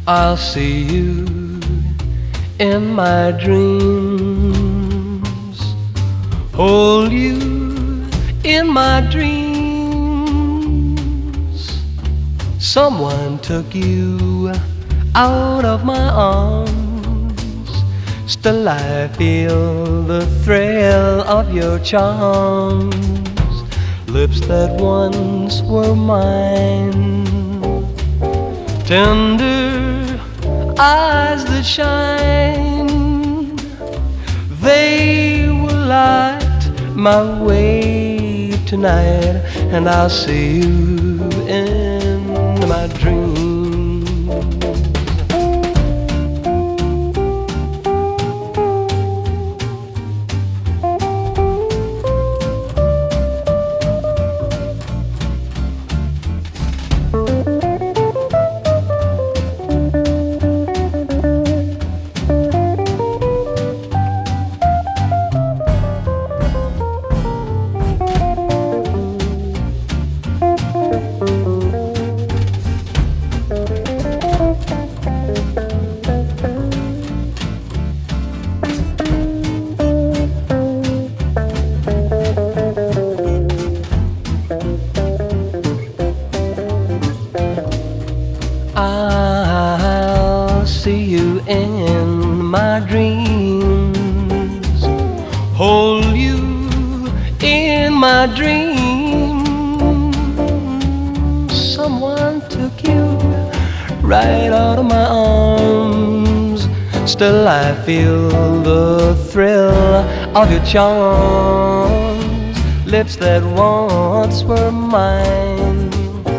I'll see you in my dreams, hold you in my dreams. Someone took you out of my arms, still I feel the thrill of your charms, lips that once were mine, tender eyes that shine. They will light my way tonight, and I'll see you in my dreams. I'll see you in my dreams, hold you in my dreams. Someone took you right out of my arms, still I feel the thrill of your charms, lips that once were mine,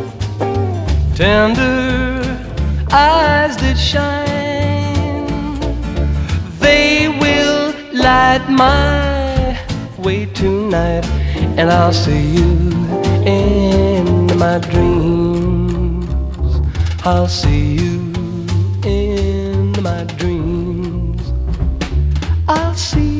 tender eyes that shine. They will light my way tonight, and I'll see you in my dreams. I'll see you in my dreams. I'll see